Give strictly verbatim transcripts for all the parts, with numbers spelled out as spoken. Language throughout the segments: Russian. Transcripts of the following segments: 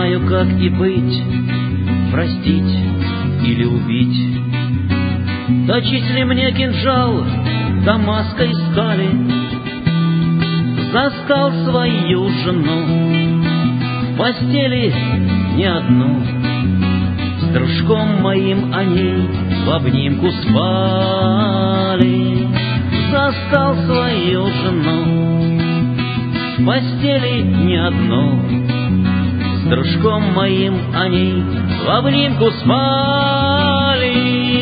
знаю, как и быть, простить или убить. Точить ли мне кинжал дамасской стали? Застал свою жену в постели не одну. С дружком моим они в обнимку спали. Застал свою жену в постели не одну. С дружком моим они в обнимку спали.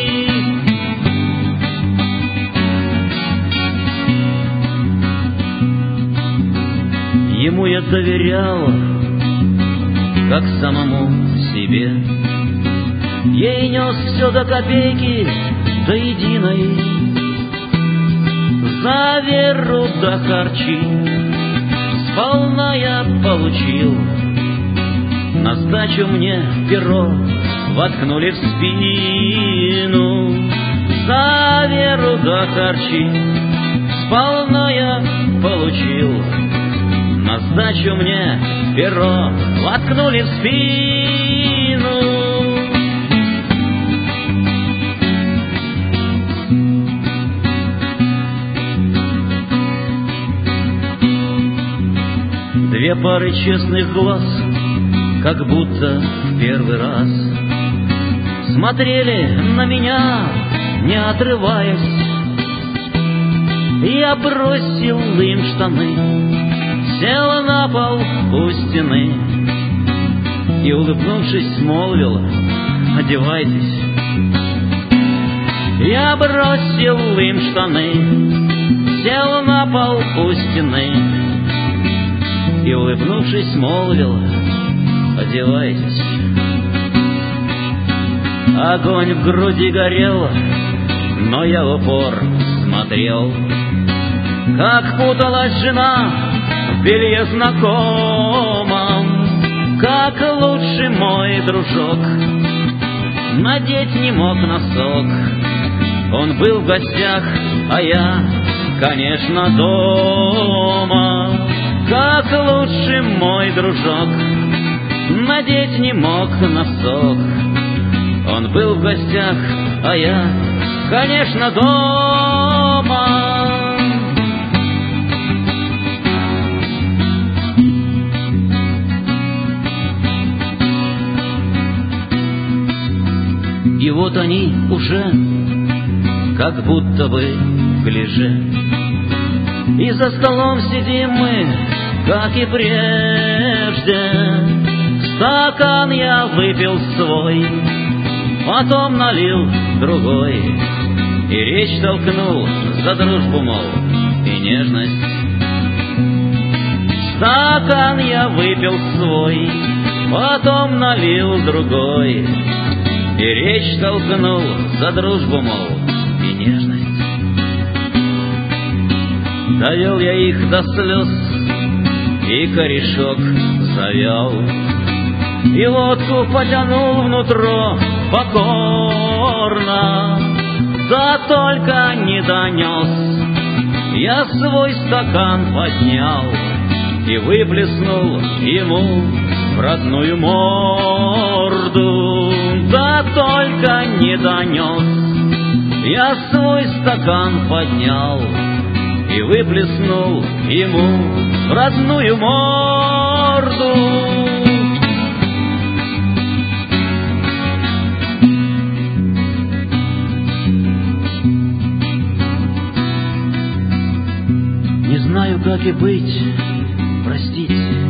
Ему я доверял, как самому себе. Ей нес все до копейки, до единой. За веру до харчи сполна я получил. На сдачу мне перо воткнули в спину. За веру до харчи сполна я получил. На сдачу мне перо воткнули в спину. Две пары честных глаз, как будто в первый раз, смотрели на меня, не отрываясь. Я бросил им штаны, сел на пол у стены и, улыбнувшись, молвил: одевайтесь. Я бросил им штаны, сел на пол у стены и, улыбнувшись, молвил: одевайтесь. Огонь в груди горел, но я в упор смотрел, как путалась жена в белье знакомом, как лучший мой дружок надеть не мог носок. Он был в гостях, а я, конечно, дома. Как лучший мой дружок надеть не мог носок. Он был в гостях, а я, конечно, дома. И вот они уже как будто бы в гляже, и за столом сидим мы, как и прежде. Стакан я выпил свой, потом налил другой, и речь толкнул за дружбу, мол, и нежность. Стакан я выпил свой, потом налил другой, и речь толкнул за дружбу, мол, и нежность. Довел я их до слез, и корешок завел, и водку потянул внутрь покорно. Да только не донес, я свой стакан поднял и выплеснул ему в родную морду. Да только не донес, я свой стакан поднял и выплеснул ему в родную морду. Не знаю, как и быть, простить